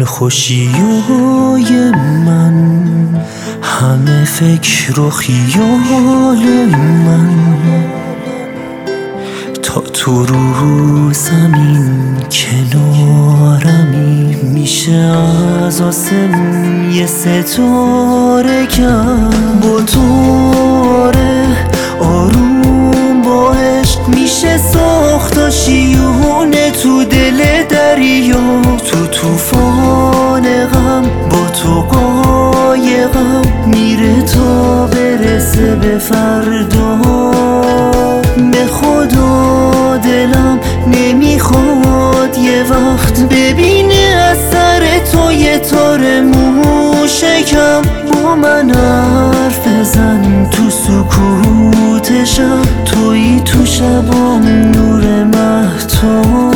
این خوشیای من، همه فکر و خیال من، تا تو رو زمین کنارمی میشه از آسمون یه ستاره کم. با توره آروم با عشق میشه ساخت شیونه تو دل دریا، تو توفان غم با تو قایقم میره تا برسه به فردا. به خدا دلم نمیخواد یه وقت ببینه از سر تو یه تار موشکم. با من حرف بزن تو سکوت شب، تویی تو شبام نور مهتاب.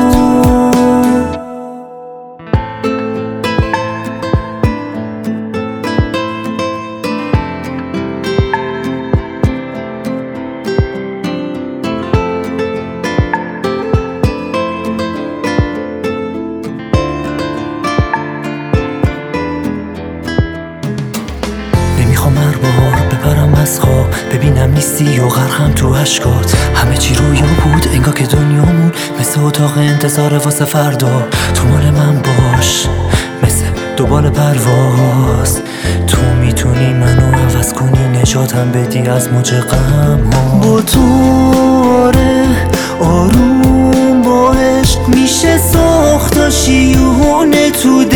نمیخوام هر بار بپرم از خواب ببینم نیستی و غرقم تو اشکات. همه چی رویا بود انگار که دنیامون مثل اتاق انتظار واسه فردا. تو مال من باش مثل دوباره پرواز، تو میتونی منو عوض کنی، نجاتم بدی از موج غم ها. با توره آروم با عشق میشه ساخت شیونه تو